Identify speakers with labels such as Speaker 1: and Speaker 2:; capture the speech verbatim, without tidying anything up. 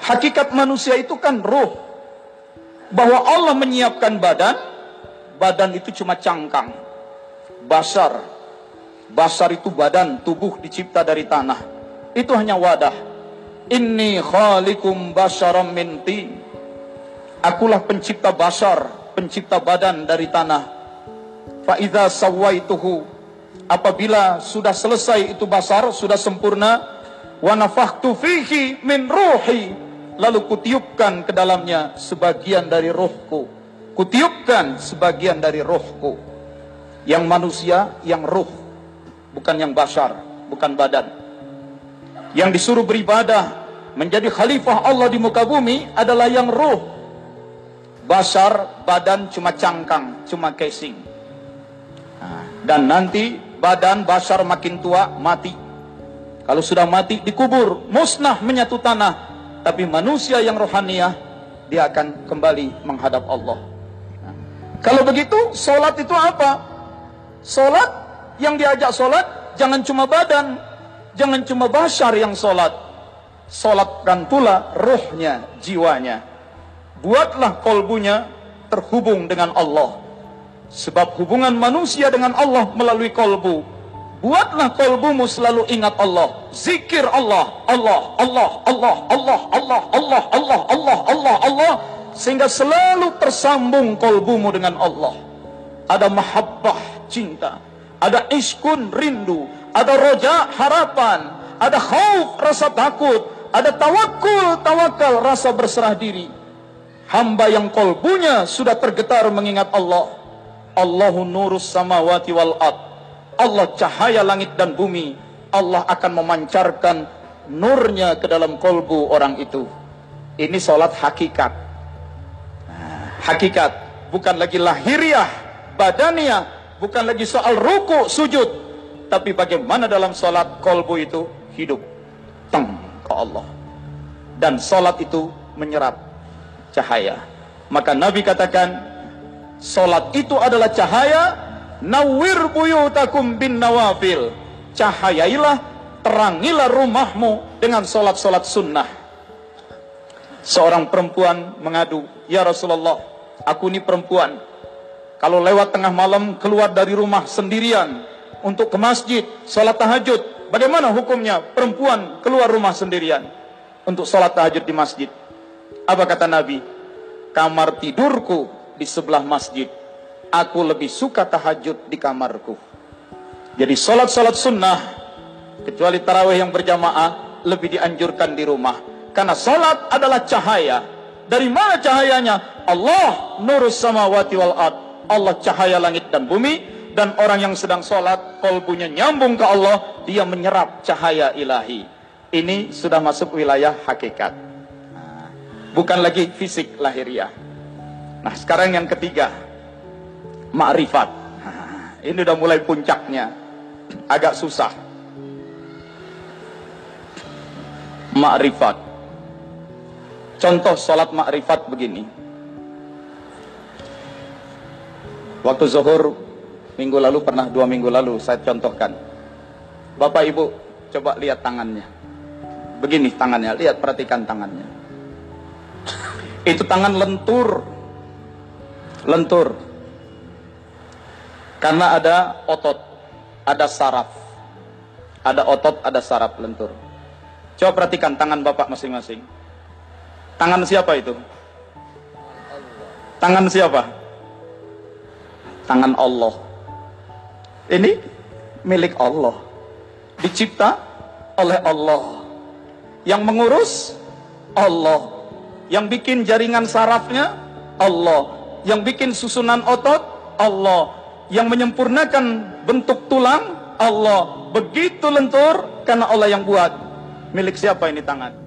Speaker 1: Hakikat manusia itu kan ruh. Bahwa Allah menyiapkan badan, badan itu cuma cangkang. Basar, basar itu badan, tubuh dicipta dari tanah. Itu hanya wadah. Inni khalikum basyaram min tin. Akulah pencipta basar, pencipta badan dari tanah. Fa idza sawaituhu, apabila sudah selesai itu basar, sudah sempurna, wa nafakhtu fihi min ruhi, lalu kutiupkan ke dalamnya sebagian dari ruhku. Kutiupkan sebagian dari ruhku. Yang manusia, yang ruh, bukan yang basar, bukan badan. Yang disuruh beribadah, menjadi khalifah Allah di muka bumi adalah yang ruh. Basar, badan cuma cangkang, cuma casing. Nah, dan nanti badan basar makin tua, mati. Kalau sudah mati, dikubur, musnah menyatu tanah. Tapi manusia yang rohaniah, dia akan kembali menghadap Allah. Nah, kalau begitu, solat itu apa? Solat, yang diajak solat, jangan cuma badan, jangan cuma basar yang solat. Solatkan pula ruhnya, jiwanya. Buatlah kolbunya terhubung dengan Allah. Sebab hubungan manusia dengan Allah melalui kolbu. Buatlah kolbumu selalu ingat Allah. Zikir Allah, Allah, Allah, Allah, Allah, Allah, Allah, Allah, Allah, Allah, Allah. Sehingga selalu tersambung kolbumu dengan Allah. Ada mahabbah, cinta. Ada iskun, rindu. Ada roja, harapan. Ada khauf, rasa takut. Ada tawakul, tawakal, rasa berserah diri. Hamba yang kolbunya sudah tergetar mengingat Allah. Allahu nurus samawati wal ard. Allah cahaya langit dan bumi. Allah akan memancarkan nurnya ke dalam kolbu orang itu. Ini solat hakikat. Hakikat. Bukan lagi lahiriah, badaniah. Bukan lagi soal ruku, sujud. Tapi bagaimana dalam solat kolbu itu hidup. Teng ke Allah. Dan solat itu menyerap cahaya. Maka Nabi katakan, solat itu adalah cahaya. Nawwir buyutakum bin nawafil. Cahayailah, terangilah rumahmu dengan solat-solat sunnah. Seorang perempuan mengadu, ya Rasulullah, aku ini perempuan. Kalau lewat tengah malam keluar dari rumah sendirian untuk ke masjid, solat tahajud, bagaimana hukumnya perempuan keluar rumah sendirian untuk solat tahajud di masjid? Apa kata Nabi? Kamar tidurku di sebelah masjid. Aku lebih suka tahajud di kamarku. Jadi solat-solat sunnah, kecuali tarawih yang berjamaah, lebih dianjurkan di rumah. Karena solat adalah cahaya. Dari mana cahayanya? Allah nurus samawati wal ard. Allah cahaya langit dan bumi. Dan orang yang sedang solat, kolbunya nyambung ke Allah, dia menyerap cahaya ilahi. Ini sudah masuk wilayah hakikat. Bukan lagi fisik lahiriah. Nah, sekarang yang ketiga, ma'rifat. Ini udah mulai puncaknya, agak susah. Ma'rifat. Contoh sholat ma'rifat begini. Waktu zuhur minggu lalu, pernah dua minggu lalu saya contohkan. Bapak Ibu coba lihat tangannya. Begini tangannya, lihat, perhatikan tangannya. Itu tangan lentur. Lentur. Karena ada otot, ada saraf. Ada otot, ada saraf, lentur. Coba perhatikan tangan Bapak masing-masing. Tangan siapa itu? Tangan siapa? Tangan Allah. Ini milik Allah. Dicipta oleh Allah. Yang mengurus Allah. Yang bikin jaringan sarafnya Allah. Yang bikin susunan otot Allah. Yang menyempurnakan bentuk tulang Allah. Begitu lentur karena Allah yang buat. Milik siapa ini tangan?